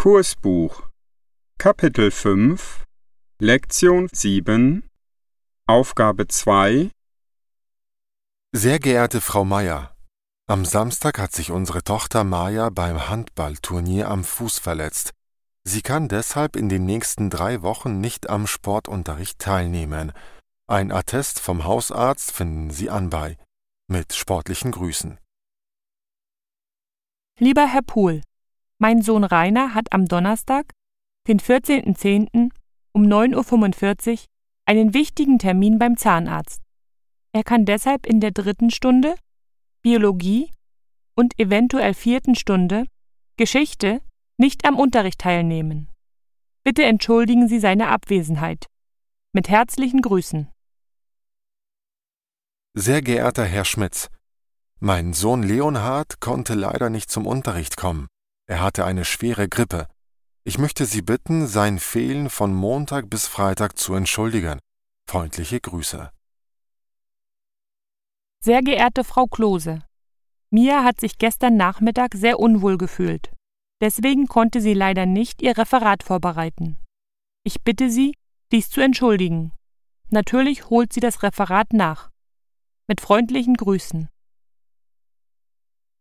Kursbuch Kapitel 5 Lektion 7 Aufgabe 2 Sehr geehrte Frau Meier, am Samstag hat sich unsere Tochter Maja beim Handballturnier am Fuß verletzt. Sie kann deshalb in den nächsten 3 Wochen nicht am Sportunterricht teilnehmen. Ein Attest vom Hausarzt finden Sie anbei. Mit sportlichen Grüßen. Lieber Herr Pohl, mein Sohn Rainer hat am Donnerstag, den 14.10. um 9:45 Uhr einen wichtigen Termin beim Zahnarzt. Er kann deshalb in der 3. Stunde Biologie und eventuell 4. Stunde Geschichte nicht am Unterricht teilnehmen. Bitte entschuldigen Sie seine Abwesenheit. Mit herzlichen Grüßen. Sehr geehrter Herr Schmitz, mein Sohn Leonhard konnte leider nicht zum Unterricht kommen. Er hatte eine schwere Grippe. Ich möchte Sie bitten, sein Fehlen von Montag bis Freitag zu entschuldigen. Freundliche Grüße. Sehr geehrte Frau Klose, Mia hat sich gestern Nachmittag sehr unwohl gefühlt. Deswegen konnte sie leider nicht ihr Referat vorbereiten. Ich bitte Sie, dies zu entschuldigen. Natürlich holt sie das Referat nach. Mit freundlichen Grüßen.